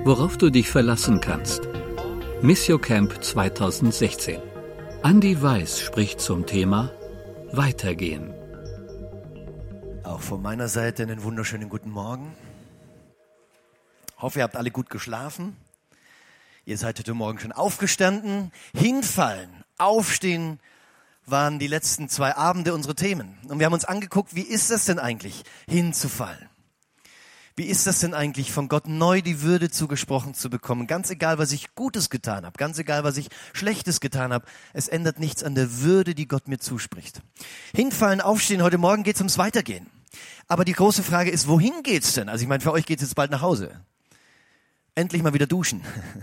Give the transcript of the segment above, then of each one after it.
worauf du dich verlassen kannst. Missio Camp 2016. Andi Weiß spricht zum Thema Weitergehen. Auch von meiner Seite einen wunderschönen guten Morgen. Ich hoffe, ihr habt alle gut geschlafen. Ihr seid heute Morgen schon aufgestanden. Hinfallen, aufstehen waren die letzten 2 Abende unsere Themen. Und wir haben uns angeguckt, wie ist das denn eigentlich, hinzufallen? Wie ist das denn eigentlich, von Gott neu die Würde zugesprochen zu bekommen? Ganz egal, was ich Gutes getan habe, ganz egal, was ich Schlechtes getan habe, es ändert nichts an der Würde, die Gott mir zuspricht. Hinfallen, aufstehen, heute Morgen geht es ums Weitergehen. Aber die große Frage ist, wohin geht's denn? Also ich meine, für euch geht's jetzt bald nach Hause. Endlich mal wieder duschen.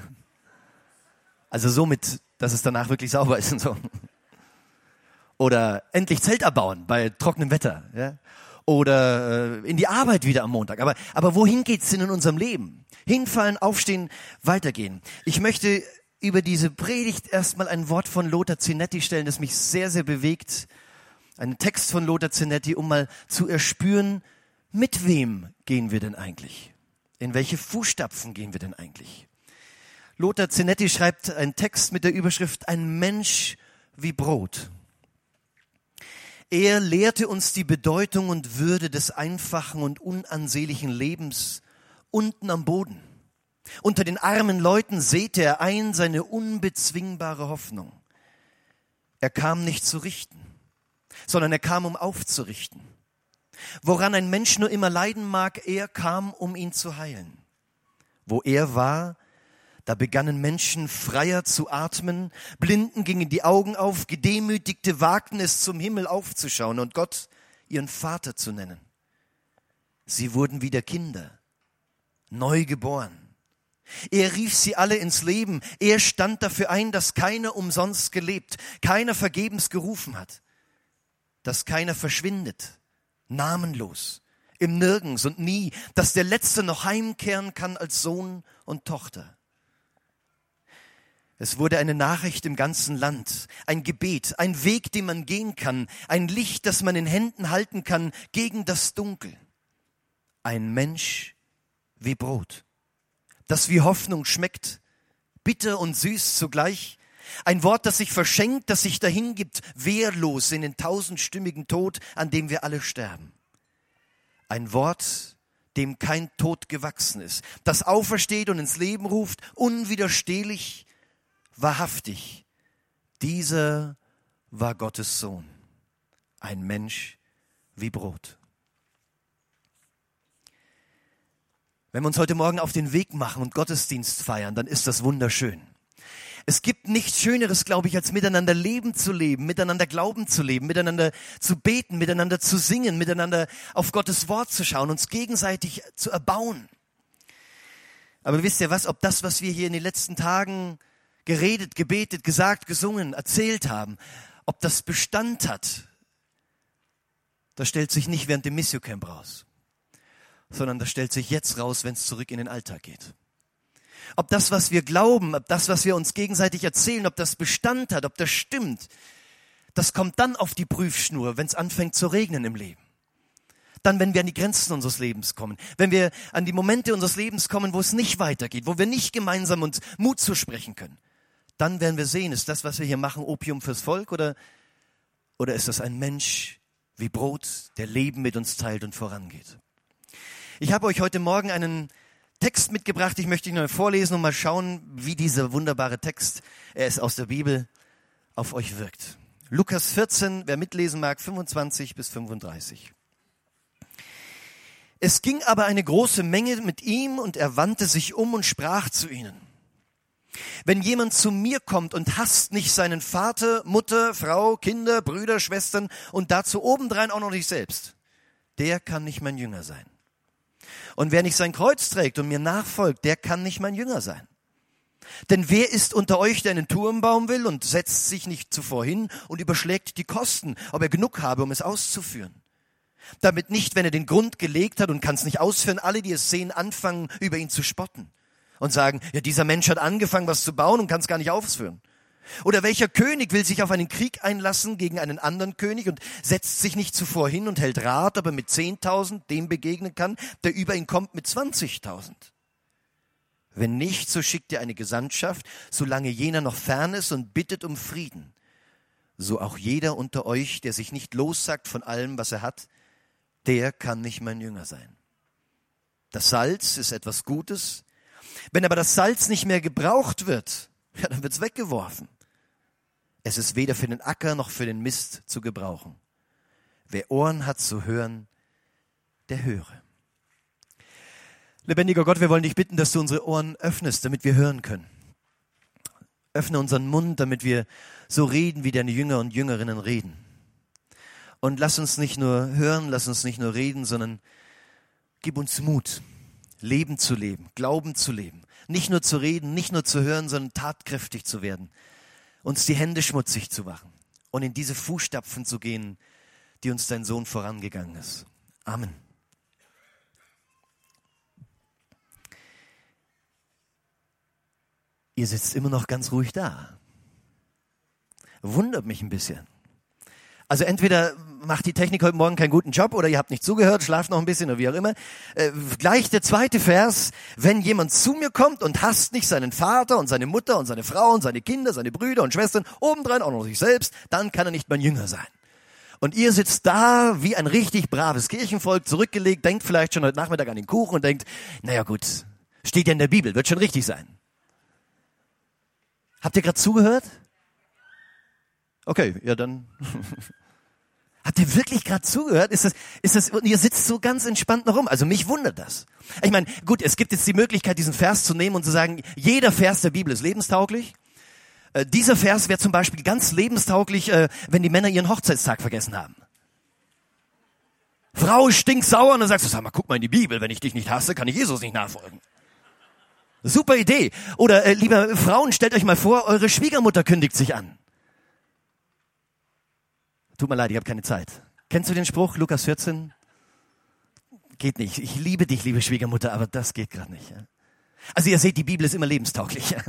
Also somit, dass es danach wirklich sauber ist und so. Oder endlich Zelt abbauen bei trockenem Wetter. Ja? Oder in die Arbeit wieder am Montag. Aber wohin geht's denn in unserem Leben? Hinfallen, aufstehen, weitergehen. Ich möchte über diese Predigt erstmal ein Wort von Lothar Zinetti stellen, das mich sehr, sehr bewegt. Einen Text von Lothar Zinetti, um mal zu erspüren, mit wem gehen wir denn eigentlich? In welche Fußstapfen gehen wir denn eigentlich? Lothar Zinetti schreibt einen Text mit der Überschrift Ein Mensch wie Brot. Er lehrte uns die Bedeutung und Würde des einfachen und unansehnlichen Lebens unten am Boden. Unter den armen Leuten säte er ein seine unbezwingbare Hoffnung. Er kam nicht zu richten, sondern er kam, um aufzurichten. Woran ein Mensch nur immer leiden mag, er kam, um ihn zu heilen. Wo er war, da begannen Menschen freier zu atmen, Blinden gingen die Augen auf, Gedemütigte wagten es zum Himmel aufzuschauen und Gott ihren Vater zu nennen. Sie wurden wieder Kinder, neu geboren. Er rief sie alle ins Leben, er stand dafür ein, dass keiner umsonst gelebt, keiner vergebens gerufen hat, dass keiner verschwindet, namenlos, im Nirgends und nie, dass der Letzte noch heimkehren kann als Sohn und Tochter. Es wurde eine Nachricht im ganzen Land, ein Gebet, ein Weg, den man gehen kann, ein Licht, das man in Händen halten kann gegen das Dunkel. Ein Mensch wie Brot, das wie Hoffnung schmeckt, bitter und süß zugleich. Ein Wort, das sich verschenkt, das sich dahingibt, wehrlos in den tausendstimmigen Tod, an dem wir alle sterben. Ein Wort, dem kein Tod gewachsen ist, das aufersteht und ins Leben ruft, unwiderstehlich, wahrhaftig, dieser war Gottes Sohn, ein Mensch wie Brot. Wenn wir uns heute Morgen auf den Weg machen und Gottesdienst feiern, dann ist das wunderschön. Es gibt nichts Schöneres, glaube ich, als miteinander Leben zu leben, miteinander Glauben zu leben, miteinander zu beten, miteinander zu singen, miteinander auf Gottes Wort zu schauen, uns gegenseitig zu erbauen. Aber wisst ihr was, ob das, was wir hier in den letzten Tagen geredet, gebetet, gesagt, gesungen, erzählt haben, ob das Bestand hat, das stellt sich nicht während dem Missio Camp raus, sondern das stellt sich jetzt raus, wenn es zurück in den Alltag geht. Ob das, was wir glauben, ob das, was wir uns gegenseitig erzählen, ob das Bestand hat, ob das stimmt, das kommt dann auf die Prüfschnur, wenn es anfängt zu regnen im Leben. Dann, wenn wir an die Grenzen unseres Lebens kommen, wenn wir an die Momente unseres Lebens kommen, wo es nicht weitergeht, wo wir nicht gemeinsam uns Mut zusprechen können, dann werden wir sehen, ist das, was wir hier machen, Opium fürs Volk oder ist das ein Mensch wie Brot, der Leben mit uns teilt und vorangeht? Ich habe euch heute Morgen einen Text mitgebracht, ich möchte ihn mal vorlesen und mal schauen, wie dieser wunderbare Text, er ist aus der Bibel, auf euch wirkt. Lukas 14, wer mitlesen mag, 25 bis 35. Es ging aber eine große Menge mit ihm und er wandte sich um und sprach zu ihnen. Wenn jemand zu mir kommt und hasst nicht seinen Vater, Mutter, Frau, Kinder, Brüder, Schwestern und dazu obendrein auch noch nicht selbst, der kann nicht mein Jünger sein. Und wer nicht sein Kreuz trägt und mir nachfolgt, der kann nicht mein Jünger sein. Denn wer ist unter euch, der einen Turm bauen will und setzt sich nicht zuvor hin und überschlägt die Kosten, ob er genug habe, um es auszuführen? Damit nicht, wenn er den Grund gelegt hat und kann es nicht ausführen, alle, die es sehen, anfangen, über ihn zu spotten und sagen, ja, dieser Mensch hat angefangen, was zu bauen und kann es gar nicht ausführen. Oder welcher König will sich auf einen Krieg einlassen gegen einen anderen König und setzt sich nicht zuvor hin und hält Rat, ob er mit 10.000 dem begegnen kann, der über ihn kommt mit 20.000? Wenn nicht, so schickt ihr eine Gesandtschaft, solange jener noch fern ist und bittet um Frieden. So auch jeder unter euch, der sich nicht lossagt von allem, was er hat, der kann nicht mein Jünger sein. Das Salz ist etwas Gutes. Wenn aber das Salz nicht mehr gebraucht wird, ja, dann wird's weggeworfen. Es ist weder für den Acker noch für den Mist zu gebrauchen. Wer Ohren hat zu hören, der höre. Lebendiger Gott, wir wollen dich bitten, dass du unsere Ohren öffnest, damit wir hören können. Öffne unseren Mund, damit wir so reden, wie deine Jünger und Jüngerinnen reden. Und lass uns nicht nur hören, lass uns nicht nur reden, sondern gib uns Mut, Leben zu leben, Glauben zu leben. Nicht nur zu reden, nicht nur zu hören, sondern tatkräftig zu werden. Uns die Hände schmutzig zu machen und in diese Fußstapfen zu gehen, die uns dein Sohn vorangegangen ist. Amen. Ihr sitzt immer noch ganz ruhig da. Wundert mich ein bisschen. Also entweder macht die Technik heute Morgen keinen guten Job oder ihr habt nicht zugehört, schlaft noch ein bisschen oder wie auch immer. Gleich der zweite Vers. Wenn jemand zu mir kommt und hasst nicht seinen Vater und seine Mutter und seine Frau und seine Kinder, seine Brüder und Schwestern, obendrein auch noch sich selbst, dann kann er nicht mein Jünger sein. Und ihr sitzt da wie ein richtig braves Kirchenvolk, zurückgelegt, denkt vielleicht schon heute Nachmittag an den Kuchen und denkt, naja gut, steht ja in der Bibel, wird schon richtig sein. Habt ihr gerade zugehört? Okay, ja dann. Habt ihr wirklich gerade zugehört? Ist das, und ihr sitzt so ganz entspannt noch rum. Also mich wundert das. Ich meine, gut, es gibt jetzt die Möglichkeit, diesen Vers zu nehmen und zu sagen, jeder Vers der Bibel ist lebenstauglich. Dieser Vers wäre zum Beispiel ganz lebenstauglich, wenn die Männer ihren Hochzeitstag vergessen haben. Frau stinksauer und dann sagst du, sag mal, guck mal in die Bibel, wenn ich dich nicht hasse, kann ich Jesus nicht nachfolgen. Super Idee. Oder liebe Frauen, stellt euch mal vor, eure Schwiegermutter kündigt sich an. Tut mir leid, ich habe keine Zeit. Kennst du den Spruch, Lukas 14? Geht nicht. Ich liebe dich, liebe Schwiegermutter, aber das geht gerade nicht. Ja? Also ihr seht, die Bibel ist immer lebenstauglich. Ja?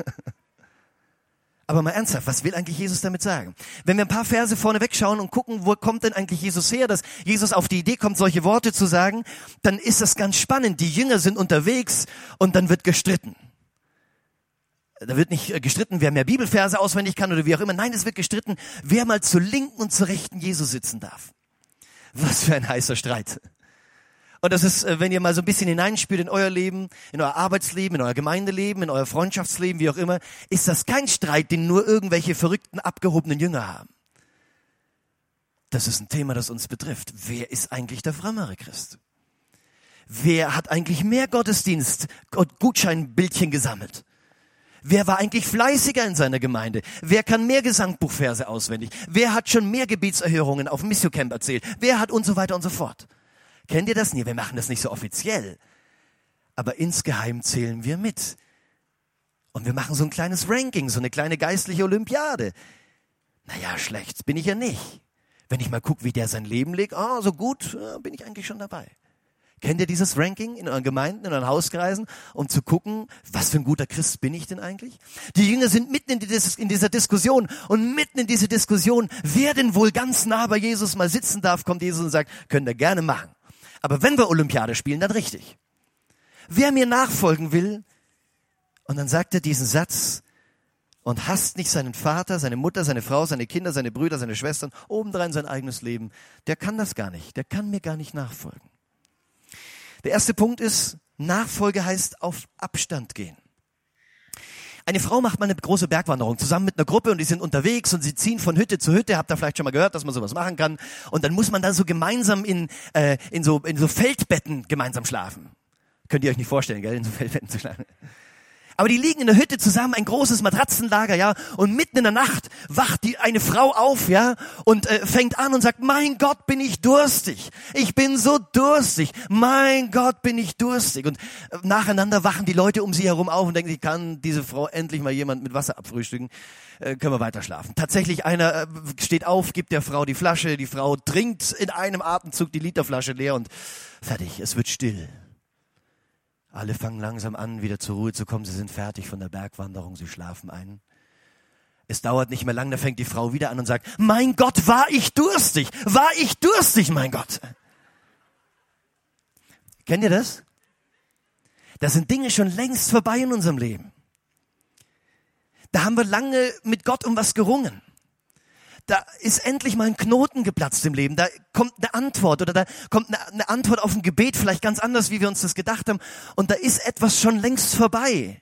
Aber mal ernsthaft, was will eigentlich Jesus damit sagen? Wenn wir ein paar Verse vorne wegschauen und gucken, wo kommt denn eigentlich Jesus her, dass Jesus auf die Idee kommt, solche Worte zu sagen, dann ist das ganz spannend. Die Jünger sind unterwegs und dann wird gestritten. Da wird nicht gestritten, wer mehr Bibelverse auswendig kann oder wie auch immer. Nein, es wird gestritten, wer mal zur linken und zur rechten Jesus sitzen darf. Was für ein heißer Streit. Und das ist, wenn ihr mal so ein bisschen hineinspürt in euer Leben, in euer Arbeitsleben, in euer Gemeindeleben, in euer Freundschaftsleben, wie auch immer, ist das kein Streit, den nur irgendwelche verrückten, abgehobenen Jünger haben. Das ist ein Thema, das uns betrifft. Wer ist eigentlich der frömmere Christ? Wer hat eigentlich mehr Gottesdienst und Gutscheinbildchen gesammelt? Wer war eigentlich fleißiger in seiner Gemeinde? Wer kann mehr Gesangbuchverse auswendig? Wer hat schon mehr Gebetserhörungen auf dem Missio Camp erzählt? Wer hat und so weiter und so fort? Kennt ihr das? Nee, wir machen das nicht so offiziell. Aber insgeheim zählen wir mit. Und wir machen so ein kleines Ranking, so eine kleine geistliche Olympiade. Naja, schlecht bin ich ja nicht. Wenn ich mal gucke, wie der sein Leben lebt, so gut, bin ich eigentlich schon dabei. Kennt ihr dieses Ranking in euren Gemeinden, in euren Hauskreisen, um zu gucken, was für ein guter Christ bin ich denn eigentlich? Die Jünger sind mitten in dieser Diskussion und mitten in diese Diskussion, wer denn wohl ganz nah bei Jesus mal sitzen darf, kommt Jesus und sagt, könnt ihr gerne machen. Aber wenn wir Olympiade spielen, dann richtig. Wer mir nachfolgen will, und dann sagt er diesen Satz, und hasst nicht seinen Vater, seine Mutter, seine Frau, seine Kinder, seine Brüder, seine Schwestern, obendrein sein eigenes Leben, der kann das gar nicht, der kann mir gar nicht nachfolgen. Der erste Punkt ist, Nachfolge heißt auf Abstand gehen. Eine Frau macht mal eine große Bergwanderung zusammen mit einer Gruppe und die sind unterwegs und sie ziehen von Hütte zu Hütte. Habt ihr vielleicht schon mal gehört, dass man sowas machen kann? Und dann muss man da so gemeinsam in so Feldbetten gemeinsam schlafen. Könnt ihr euch nicht vorstellen, gell, in so Feldbetten zu schlafen. Aber die liegen in der Hütte zusammen, ein großes Matratzenlager, ja, und mitten in der Nacht wacht eine Frau auf, ja, und fängt an und sagt, mein Gott, bin ich durstig. Ich bin so durstig. Mein Gott, bin ich durstig. Und nacheinander wachen die Leute um sie herum auf und denken, ich kann diese Frau endlich mal jemand mit Wasser abfrühstücken, können wir weiter schlafen. Tatsächlich einer steht auf, gibt der Frau die Flasche, die Frau trinkt in einem Atemzug die Literflasche leer und fertig, es wird still. Alle fangen langsam an, wieder zur Ruhe zu kommen. Sie sind fertig von der Bergwanderung, sie schlafen ein. Es dauert nicht mehr lang, da fängt die Frau wieder an und sagt, mein Gott, war ich durstig, mein Gott. Kennt ihr das? Da sind Dinge schon längst vorbei in unserem Leben. Da haben wir lange mit Gott um was gerungen. Da ist endlich mal ein Knoten geplatzt im Leben. Da kommt eine Antwort oder da kommt eine Antwort auf ein Gebet, vielleicht ganz anders, wie wir uns das gedacht haben. Und da ist etwas schon längst vorbei.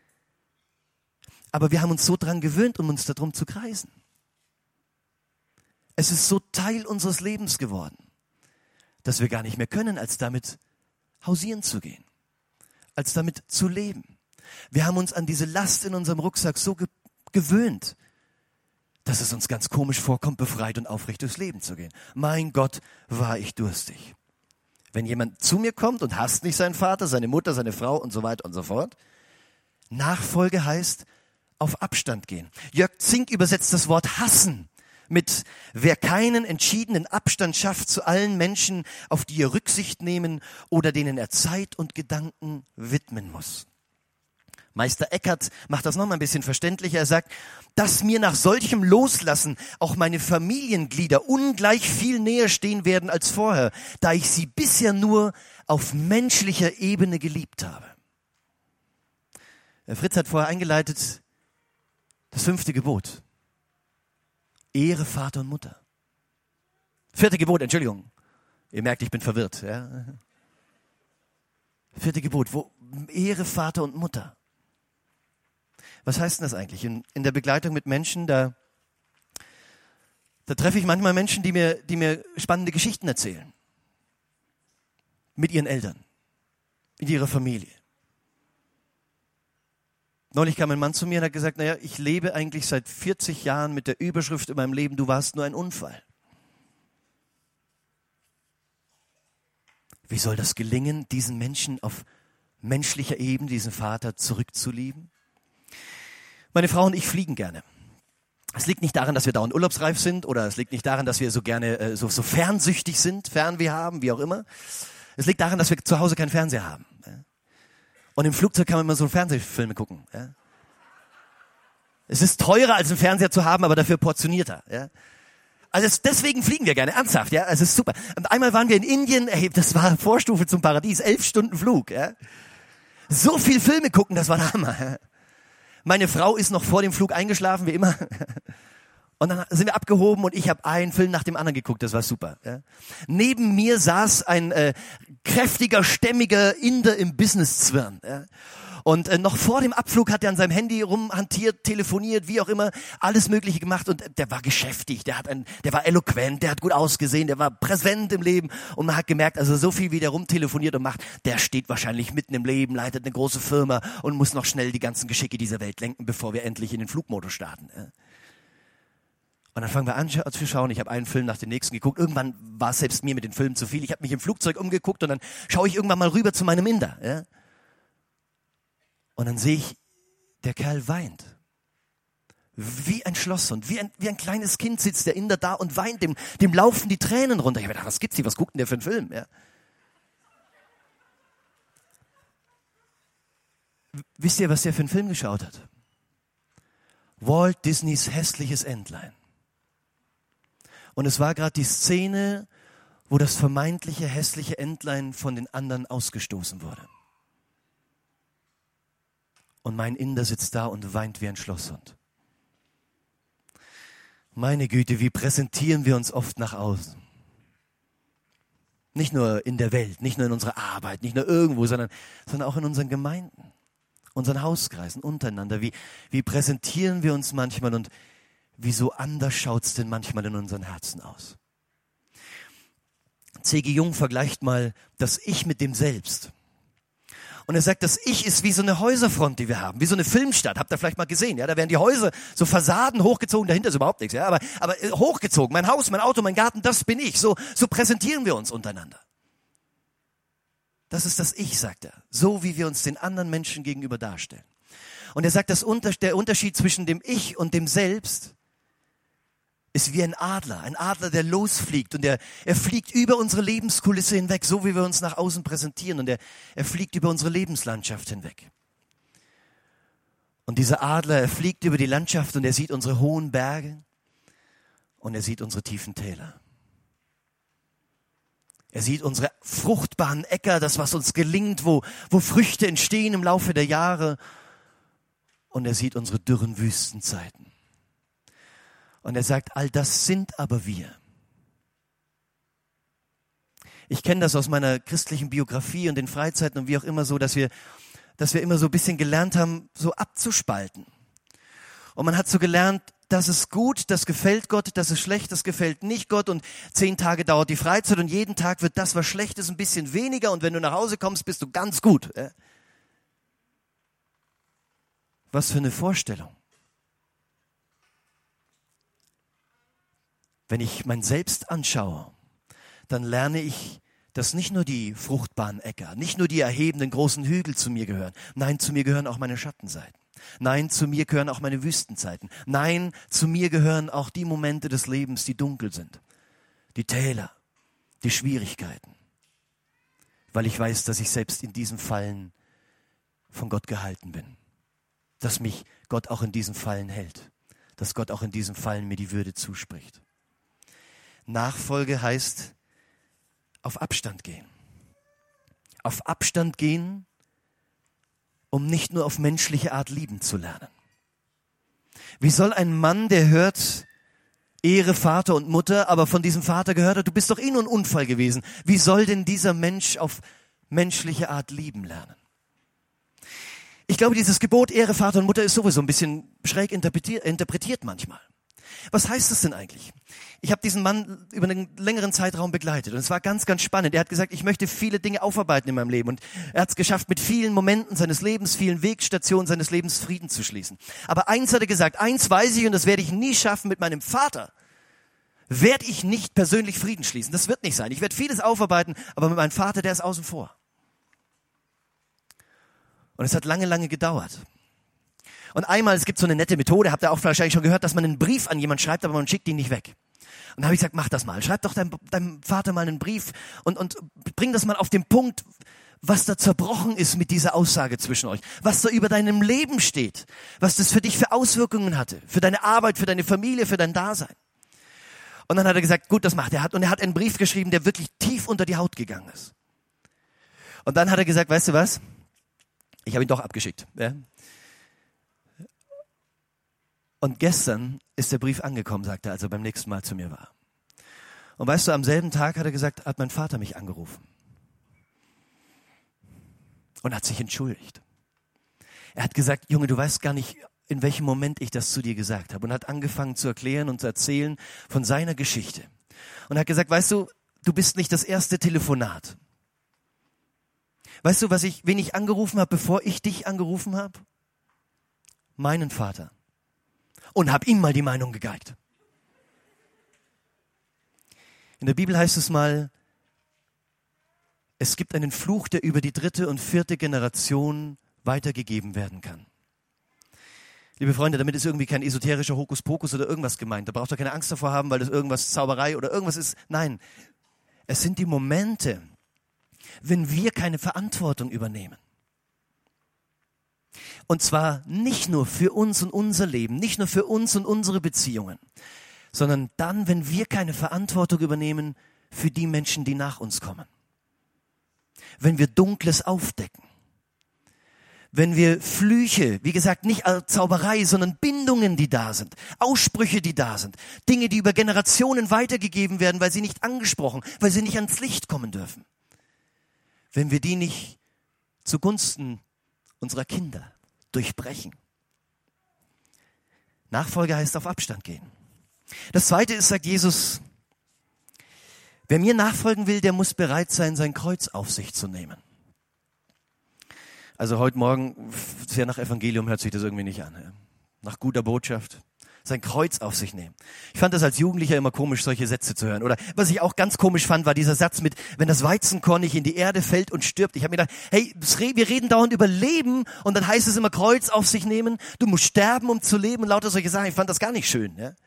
Aber wir haben uns so dran gewöhnt, um uns darum zu kreisen. Es ist so Teil unseres Lebens geworden, dass wir gar nicht mehr können, als damit hausieren zu gehen, als damit zu leben. Wir haben uns an diese Last in unserem Rucksack so gewöhnt, dass es uns ganz komisch vorkommt, befreit und aufrecht durchs Leben zu gehen. Mein Gott, war ich durstig. Wenn jemand zu mir kommt und hasst nicht seinen Vater, seine Mutter, seine Frau und so weiter und so fort, Nachfolge heißt auf Abstand gehen. Jörg Zink übersetzt das Wort hassen mit: Wer keinen entschiedenen Abstand schafft zu allen Menschen, auf die er Rücksicht nehmen oder denen er Zeit und Gedanken widmen muss. Meister Eckhart macht das noch mal ein bisschen verständlicher. Er sagt, dass mir nach solchem Loslassen auch meine Familienglieder ungleich viel näher stehen werden als vorher, da ich sie bisher nur auf menschlicher Ebene geliebt habe. Fritz hat vorher eingeleitet, das 5. Gebot. Ehre Vater und Mutter. 4. Gebot, Entschuldigung. Ihr merkt, ich bin verwirrt. Ja? 4. Gebot, Ehre Vater und Mutter. Was heißt denn das eigentlich? In der Begleitung mit Menschen, da treffe ich manchmal Menschen, die mir spannende Geschichten erzählen. Mit ihren Eltern, mit ihrer Familie. Neulich kam ein Mann zu mir und hat gesagt, naja, ich lebe eigentlich seit 40 Jahren mit der Überschrift in meinem Leben, du warst nur ein Unfall. Wie soll das gelingen, diesen Menschen auf menschlicher Ebene, diesen Vater zurückzulieben? Meine Frau und ich fliegen gerne. Es liegt nicht daran, dass wir dauernd urlaubsreif sind oder es liegt nicht daran, dass wir so gerne so fernsüchtig sind, Fernweh haben, wie auch immer. Es liegt daran, dass wir zu Hause keinen Fernseher haben. Und im Flugzeug kann man immer so Fernsehfilme gucken. Es ist teurer, als einen Fernseher zu haben, aber dafür portionierter. Also deswegen fliegen wir gerne, ernsthaft. Ja, es ist super. Und einmal waren wir in Indien, das war Vorstufe zum Paradies, 11 Stunden Flug. So viel Filme gucken, das war der Hammer. Meine Frau ist noch vor dem Flug eingeschlafen, wie immer. Und dann sind wir abgehoben und ich habe einen Film nach dem anderen geguckt, das war super. Neben mir saß ein kräftiger, stämmiger Inder im Business-Zwirn. Und noch vor dem Abflug hat er an seinem Handy rumhantiert, telefoniert, wie auch immer, alles Mögliche gemacht. Und der war geschäftig, der war eloquent, der hat gut ausgesehen, der war präsent im Leben. Und man hat gemerkt, also so viel wie der rumtelefoniert und macht, der steht wahrscheinlich mitten im Leben, leitet eine große Firma und muss noch schnell die ganzen Geschicke dieser Welt lenken, bevor wir endlich in den Flugmodus starten. Und dann fangen wir an zu schauen. Ich habe einen Film nach dem nächsten geguckt. Irgendwann war es selbst mir mit den Filmen zu viel. Ich habe mich im Flugzeug umgeguckt und dann schaue ich irgendwann mal rüber zu meinem Inder. Und dann sehe ich, der Kerl weint. Wie ein Schlosshund, wie ein kleines Kind sitzt der Inder da und weint, dem laufen die Tränen runter. Ich habe gedacht, was gibt's hier, was guckt denn der für einen Film? Wisst ihr, was der für einen Film geschaut hat? Walt Disneys Hässliches Entlein. Und es war gerade die Szene, wo das vermeintliche hässliche Entlein von den anderen ausgestoßen wurde. Und mein Inder sitzt da und weint wie ein Schlosshund. Meine Güte, wie präsentieren wir uns oft nach außen? Nicht nur in der Welt, nicht nur in unserer Arbeit, nicht nur irgendwo, sondern auch in unseren Gemeinden, unseren Hauskreisen, untereinander. Wie präsentieren wir uns manchmal und wieso anders schaut's denn manchmal in unseren Herzen aus? C.G. Jung vergleicht mal das Ich mit dem Selbst. Und er sagt, das Ich ist wie so eine Häuserfront, die wir haben, wie so eine Filmstadt. Habt ihr vielleicht mal gesehen? Da werden die Häuser, so Fassaden hochgezogen, dahinter ist überhaupt nichts. Aber hochgezogen, mein Haus, mein Auto, mein Garten, das bin ich. So präsentieren wir uns untereinander. Das ist das Ich, sagt er. So wie wir uns den anderen Menschen gegenüber darstellen. Und er sagt, der Unterschied zwischen dem Ich und dem Selbst ist wie ein Adler, der losfliegt und er fliegt über unsere Lebenskulisse hinweg, so wie wir uns nach außen präsentieren und er fliegt über unsere Lebenslandschaft hinweg. Und dieser Adler, er fliegt über die Landschaft und er sieht unsere hohen Berge und er sieht unsere tiefen Täler. Er sieht unsere fruchtbaren Äcker, das, was uns gelingt, wo Früchte entstehen im Laufe der Jahre. Und er sieht unsere dürren Wüstenzeiten. Und er sagt, all das sind aber wir. Ich kenne das aus meiner christlichen Biografie und den Freizeiten und wie auch immer so, dass wir immer so ein bisschen gelernt haben, so abzuspalten. Und man hat so gelernt, das ist gut, das gefällt Gott, das ist schlecht, das gefällt nicht Gott und 10 Tage dauert die Freizeit und jeden Tag wird das, was schlecht ist, ein bisschen weniger und wenn du nach Hause kommst, bist du ganz gut. Was für eine Vorstellung. Wenn ich mein Selbst anschaue, dann lerne ich, dass nicht nur die fruchtbaren Äcker, nicht nur die erhebenden großen Hügel zu mir gehören. Nein, zu mir gehören auch meine Schattenseiten. Nein, zu mir gehören auch meine Wüstenzeiten. Nein, zu mir gehören auch die Momente des Lebens, die dunkel sind. Die Täler, die Schwierigkeiten. Weil ich weiß, dass ich selbst in diesen Fallen von Gott gehalten bin. Dass mich Gott auch in diesen Fallen hält. Dass Gott auch in diesen Fallen mir die Würde zuspricht. Nachfolge heißt auf Abstand gehen. Auf Abstand gehen, um nicht nur auf menschliche Art lieben zu lernen. Wie soll ein Mann, der hört, Ehre Vater und Mutter, aber von diesem Vater gehört hat, du bist doch nur ein Unfall gewesen. Wie soll denn dieser Mensch auf menschliche Art lieben lernen? Ich glaube, dieses Gebot Ehre Vater und Mutter ist sowieso ein bisschen schräg interpretiert manchmal. Was heißt das denn eigentlich? Ich habe diesen Mann über einen längeren Zeitraum begleitet und es war ganz, ganz spannend. Er hat gesagt, ich möchte viele Dinge aufarbeiten in meinem Leben und er hat es geschafft, mit vielen Momenten seines Lebens, vielen Wegstationen seines Lebens Frieden zu schließen. Aber eins hat er gesagt, eins weiß ich und das werde ich nie schaffen, mit meinem Vater werde ich nicht persönlich Frieden schließen. Das wird nicht sein. Ich werde vieles aufarbeiten, aber mit meinem Vater, der ist außen vor. Und es hat lange, lange gedauert. Und einmal, es gibt so eine nette Methode, habt ihr auch wahrscheinlich schon gehört, dass man einen Brief an jemanden schreibt, aber man schickt ihn nicht weg. Und da habe ich gesagt, mach das mal. Schreib doch deinem Vater mal einen Brief und bring das mal auf den Punkt, was da zerbrochen ist mit dieser Aussage zwischen euch. Was da über deinem Leben steht. Was das für dich für Auswirkungen hatte. Für deine Arbeit, für deine Familie, für dein Dasein. Und dann hat er gesagt, gut, das macht er. Und er hat einen Brief geschrieben, der wirklich tief unter die Haut gegangen ist. Und dann hat er gesagt, weißt du was? Ich habe ihn doch abgeschickt. Ja? Und gestern ist der Brief angekommen, sagte er, als er beim nächsten Mal zu mir war. Und weißt du, am selben Tag hat er gesagt, hat mein Vater mich angerufen. Und hat sich entschuldigt. Er hat gesagt, Junge, du weißt gar nicht, in welchem Moment ich das zu dir gesagt habe. Und hat angefangen zu erklären und zu erzählen von seiner Geschichte. Und hat gesagt, weißt du, du bist nicht das erste Telefonat. Weißt du, wen ich angerufen habe, bevor ich dich angerufen habe? Meinen Vater. Und habe ihm mal die Meinung gegeigt. In der Bibel heißt es mal, es gibt einen Fluch, der über die 3. und 4. Generation weitergegeben werden kann. Liebe Freunde, damit ist irgendwie kein esoterischer Hokuspokus oder irgendwas gemeint. Da braucht ihr keine Angst davor haben, weil das irgendwas Zauberei oder irgendwas ist. Nein, es sind die Momente, wenn wir keine Verantwortung übernehmen. Und zwar nicht nur für uns und unser Leben, nicht nur für uns und unsere Beziehungen, sondern dann, wenn wir keine Verantwortung übernehmen für die Menschen, die nach uns kommen. Wenn wir Dunkles aufdecken. Wenn wir Flüche, wie gesagt, nicht als Zauberei, sondern Bindungen, die da sind, Aussprüche, die da sind, Dinge, die über Generationen weitergegeben werden, weil sie nicht angesprochen, weil sie nicht ans Licht kommen dürfen. Wenn wir die nicht zugunsten unserer Kinder durchbrechen. Nachfolge heißt auf Abstand gehen. Das Zweite ist, sagt Jesus, wer mir nachfolgen will, der muss bereit sein, sein Kreuz auf sich zu nehmen. Also heute Morgen, sehr nach Evangelium hört sich das irgendwie nicht an. Nach guter Botschaft. Sein Kreuz auf sich nehmen. Ich fand das als Jugendlicher immer komisch, solche Sätze zu hören. Oder was ich auch ganz komisch fand, war dieser Satz mit, wenn das Weizenkorn nicht in die Erde fällt und stirbt. Ich habe mir gedacht, hey, wir reden dauernd über Leben und dann heißt es immer Kreuz auf sich nehmen. Du musst sterben, um zu leben und lauter solche Sachen. Ich fand das gar nicht schön. Ja?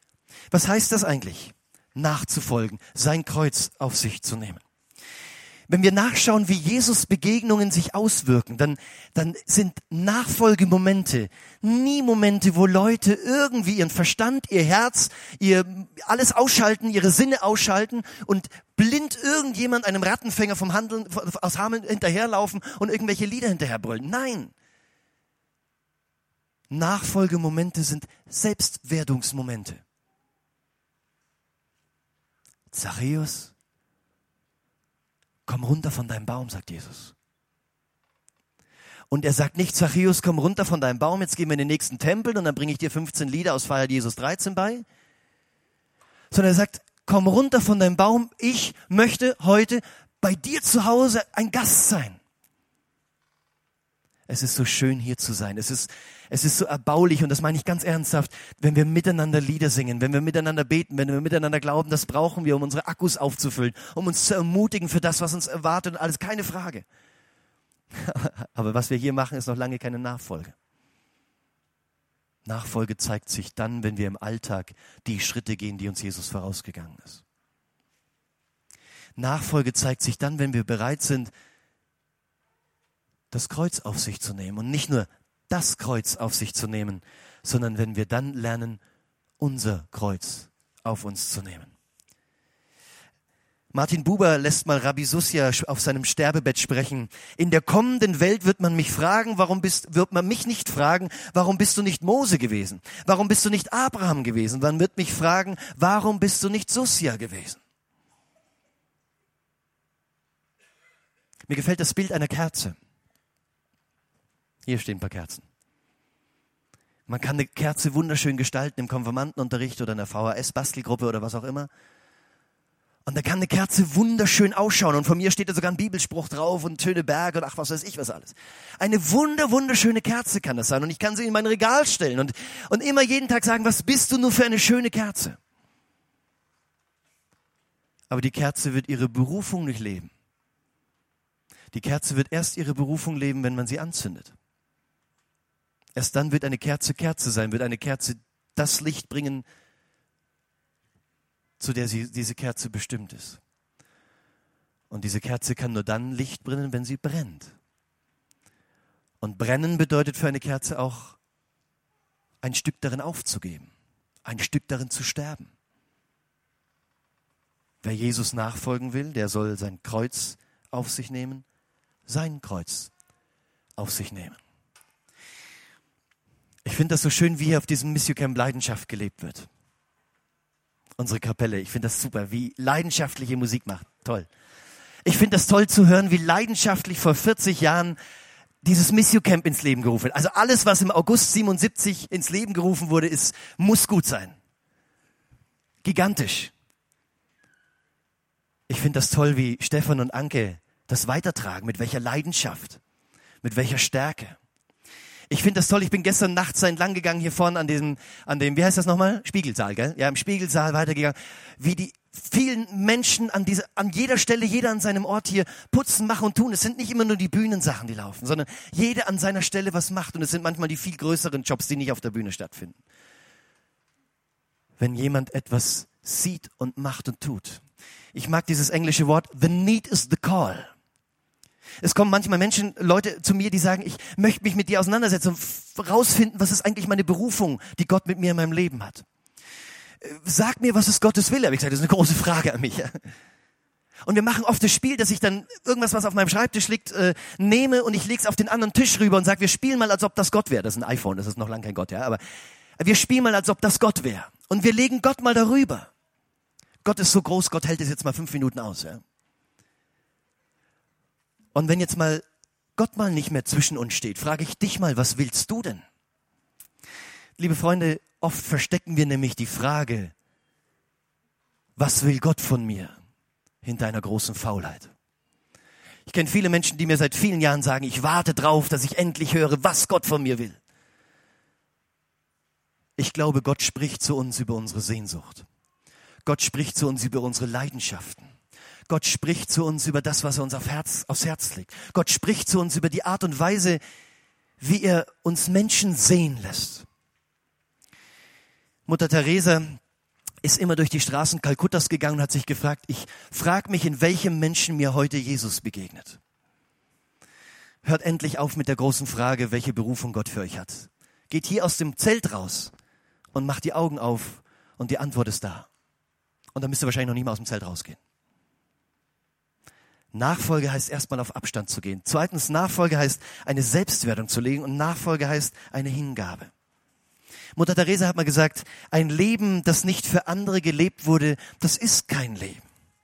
Was heißt das eigentlich? Nachzufolgen, sein Kreuz auf sich zu nehmen. wenn wir nachschauen, wie Jesus Begegnungen sich auswirken, dann sind Nachfolgemomente nie Momente, wo Leute irgendwie ihren Verstand, ihr Herz, alles ausschalten, ihre Sinne ausschalten und blind irgendjemand einem Rattenfänger aus Hameln hinterherlaufen und irgendwelche Lieder hinterherbrüllen. Nein. Nachfolgemomente sind Selbstwerdungsmomente. Zachäus, komm runter von deinem Baum, sagt Jesus. Und er sagt nicht, Zachäus, komm runter von deinem Baum, jetzt gehen wir in den nächsten Tempel und dann bringe ich dir 15 Lieder aus Feiert Jesus 13 bei. Sondern er sagt, komm runter von deinem Baum, ich möchte heute bei dir zu Hause ein Gast sein. Es ist so schön, hier zu sein. Es ist so erbaulich und das meine ich ganz ernsthaft, wenn wir miteinander Lieder singen, wenn wir miteinander beten, wenn wir miteinander glauben, das brauchen wir, um unsere Akkus aufzufüllen, um uns zu ermutigen für das, was uns erwartet und alles, keine Frage. Aber was wir hier machen, ist noch lange keine Nachfolge. Nachfolge zeigt sich dann, wenn wir im Alltag die Schritte gehen, die uns Jesus vorausgegangen ist. Nachfolge zeigt sich dann, wenn wir bereit sind, das Kreuz auf sich zu nehmen und nicht nur das Kreuz auf sich zu nehmen, sondern wenn wir dann lernen, unser Kreuz auf uns zu nehmen. Martin Buber lässt mal Rabbi Susia auf seinem Sterbebett sprechen. In der kommenden Welt wird man mich nicht fragen, warum bist du nicht Mose gewesen? Warum bist du nicht Abraham gewesen? Man wird mich fragen, warum bist du nicht Susia gewesen? Mir gefällt das Bild einer Kerze. Hier stehen ein paar Kerzen. Man kann eine Kerze wunderschön gestalten im Konfirmandenunterricht oder in der VHS-Bastelgruppe oder was auch immer. Und da kann eine Kerze wunderschön ausschauen. Und von mir steht da sogar ein Bibelspruch drauf und schöne Berge und ach, was weiß ich, was alles. Eine wunderschöne Kerze kann das sein. Und ich kann sie in mein Regal stellen und immer jeden Tag sagen, was bist du nur für eine schöne Kerze? Aber die Kerze wird ihre Berufung nicht leben. Die Kerze wird erst ihre Berufung leben, wenn man sie anzündet. Erst dann wird eine Kerze Kerze sein, wird eine Kerze das Licht bringen, zu der diese Kerze bestimmt ist. Und diese Kerze kann nur dann Licht bringen, wenn sie brennt. Und brennen bedeutet für eine Kerze auch, ein Stück darin aufzugeben, ein Stück darin zu sterben. Wer Jesus nachfolgen will, der soll sein Kreuz auf sich nehmen, sein Kreuz auf sich nehmen. Ich finde das so schön, wie hier auf diesem Mission Camp Leidenschaft gelebt wird. Unsere Kapelle, ich finde das super, wie leidenschaftliche Musik macht. Toll. Ich finde das toll zu hören, wie leidenschaftlich vor 40 Jahren dieses Mission Camp ins Leben gerufen wird. Also alles, was im August 77 ins Leben gerufen wurde, muss gut sein. Gigantisch. Ich finde das toll, wie Stefan und Anke das weitertragen, mit welcher Leidenschaft, mit welcher Stärke. Ich finde das toll, ich bin gestern nachts entlang gegangen hier vorne an dem, wie heißt das nochmal? Spiegelsaal, gell? Ja, im Spiegelsaal weitergegangen. Wie die vielen Menschen an jeder Stelle, jeder an seinem Ort hier putzen, machen und tun. Es sind nicht immer nur die Bühnensachen, die laufen, sondern jeder an seiner Stelle was macht. Und es sind manchmal die viel größeren Jobs, die nicht auf der Bühne stattfinden. Wenn jemand etwas sieht und macht und tut. Ich mag dieses englische Wort, the need is the call. Es kommen manchmal Leute zu mir, die sagen, ich möchte mich mit dir auseinandersetzen und rausfinden, was ist eigentlich meine Berufung, die Gott mit mir in meinem Leben hat. Sag mir, was ist Gottes Wille? Habe ich gesagt, das ist eine große Frage an mich. Und wir machen oft das Spiel, dass ich dann irgendwas, was auf meinem Schreibtisch liegt, nehme und ich lege es auf den anderen Tisch rüber und sage, wir spielen mal, als ob das Gott wäre. Das ist ein iPhone, das ist noch lange kein Gott, ja. Aber wir spielen mal, als ob das Gott wäre. Und wir legen Gott mal darüber. Gott ist so groß, Gott hält es jetzt mal 5 Minuten aus, ja. Und wenn jetzt mal Gott mal nicht mehr zwischen uns steht, frage ich dich mal, was willst du denn? Liebe Freunde, oft verstecken wir nämlich die Frage, was will Gott von mir, hinter einer großen Faulheit. Ich kenne viele Menschen, die mir seit vielen Jahren sagen, ich warte drauf, dass ich endlich höre, was Gott von mir will. Ich glaube, Gott spricht zu uns über unsere Sehnsucht. Gott spricht zu uns über unsere Leidenschaften. Gott spricht zu uns über das, was er uns aufs Herz legt. Gott spricht zu uns über die Art und Weise, wie er uns Menschen sehen lässt. Mutter Teresa ist immer durch die Straßen Kalkuttas gegangen und hat sich gefragt, ich frage mich, in welchem Menschen mir heute Jesus begegnet. Hört endlich auf mit der großen Frage, welche Berufung Gott für euch hat. Geht hier aus dem Zelt raus und macht die Augen auf und die Antwort ist da. Und dann müsst ihr wahrscheinlich noch nicht mal aus dem Zelt rausgehen. Nachfolge heißt erstmal auf Abstand zu gehen. Zweitens, Nachfolge heißt eine Selbstwertung zu legen und Nachfolge heißt eine Hingabe. Mutter Teresa hat mal gesagt, ein Leben, das nicht für andere gelebt wurde, das ist kein Leben.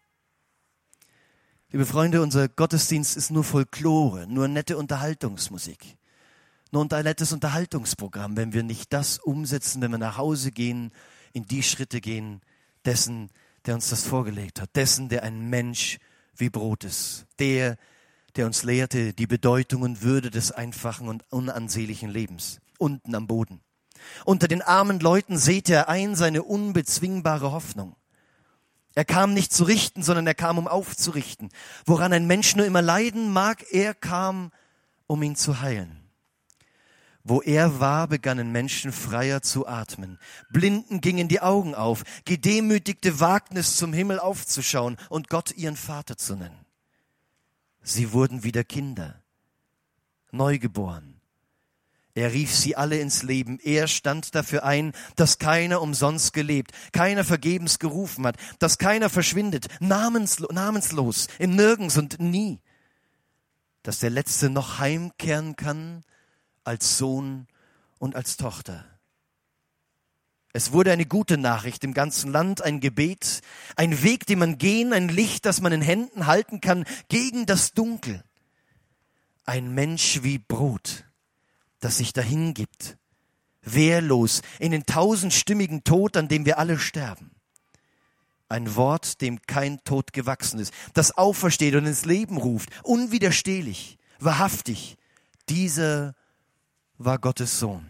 Liebe Freunde, unser Gottesdienst ist nur Folklore, nur nette Unterhaltungsmusik, nur ein nettes Unterhaltungsprogramm, wenn wir nicht das umsetzen, wenn wir nach Hause gehen, in die Schritte gehen, dessen, der uns das vorgelegt hat, dessen, der ein Mensch wie Brot ist, der uns lehrte die Bedeutung und Würde des einfachen und unansehnlichen Lebens, unten am Boden. Unter den armen Leuten säte er ein seine unbezwingbare Hoffnung. Er kam nicht zu richten, sondern er kam, um aufzurichten. Woran ein Mensch nur immer leiden mag, er kam, um ihn zu heilen. Wo er war, begannen Menschen freier zu atmen. Blinden gingen die Augen auf. Gedemütigte Wagnis zum Himmel aufzuschauen und Gott ihren Vater zu nennen. Sie wurden wieder Kinder, neugeboren. Er rief sie alle ins Leben. Er stand dafür ein, dass keiner umsonst gelebt, keiner vergebens gerufen hat, dass keiner verschwindet, namenslos, im Nirgends und nie. Dass der Letzte noch heimkehren kann als Sohn und als Tochter. Es wurde eine gute Nachricht im ganzen Land, ein Gebet, ein Weg, den man gehen, ein Licht, das man in Händen halten kann, gegen das Dunkel. Ein Mensch wie Brot, das sich dahin gibt, wehrlos in den tausendstimmigen Tod, an dem wir alle sterben. Ein Wort, dem kein Tod gewachsen ist, das aufersteht und ins Leben ruft, unwiderstehlich, wahrhaftig. Dieser war Gottes Sohn.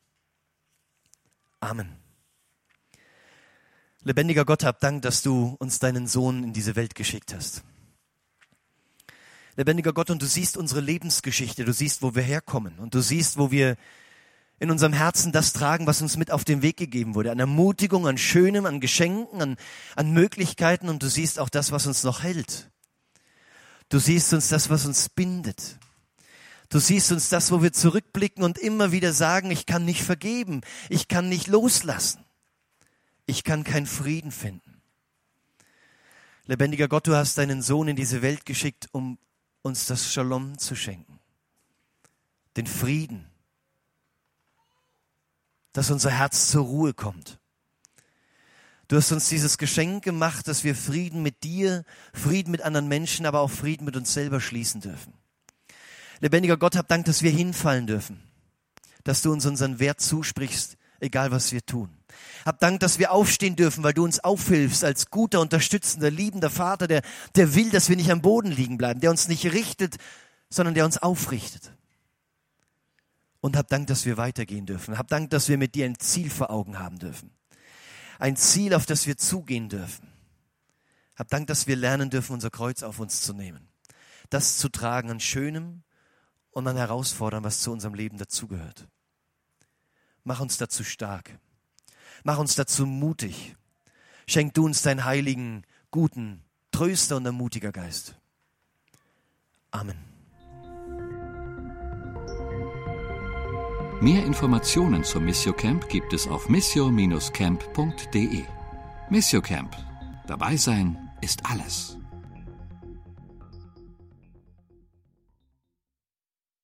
Amen. Lebendiger Gott, hab Dank, dass du uns deinen Sohn in diese Welt geschickt hast. Lebendiger Gott, und du siehst unsere Lebensgeschichte, du siehst, wo wir herkommen und du siehst, wo wir in unserem Herzen das tragen, was uns mit auf den Weg gegeben wurde, an Ermutigung, an Schönem, an Geschenken, an Möglichkeiten, und du siehst auch das, was uns noch hält. Du siehst uns das, was uns bindet. Du siehst uns das, wo wir zurückblicken und immer wieder sagen, ich kann nicht vergeben, ich kann nicht loslassen, ich kann keinen Frieden finden. Lebendiger Gott, du hast deinen Sohn in diese Welt geschickt, um uns das Shalom zu schenken, den Frieden, dass unser Herz zur Ruhe kommt. Du hast uns dieses Geschenk gemacht, dass wir Frieden mit dir, Frieden mit anderen Menschen, aber auch Frieden mit uns selber schließen dürfen. Lebendiger Gott, hab Dank, dass wir hinfallen dürfen, dass du uns unseren Wert zusprichst, egal was wir tun. Hab Dank, dass wir aufstehen dürfen, weil du uns aufhilfst als guter, unterstützender, liebender Vater, der will, dass wir nicht am Boden liegen bleiben, der uns nicht richtet, sondern der uns aufrichtet. Und hab Dank, dass wir weitergehen dürfen. Hab Dank, dass wir mit dir ein Ziel vor Augen haben dürfen. Ein Ziel, auf das wir zugehen dürfen. Hab Dank, dass wir lernen dürfen, unser Kreuz auf uns zu nehmen. Das zu tragen an Schönem und an Herausfordern, was zu unserem Leben dazugehört. Mach uns dazu stark. Mach uns dazu mutig. Schenk du uns deinen heiligen, guten, Tröster und ermutiger Geist. Amen. Mehr Informationen zum Missio Camp gibt es auf missio-camp.de. Missio Camp. Dabei sein ist alles.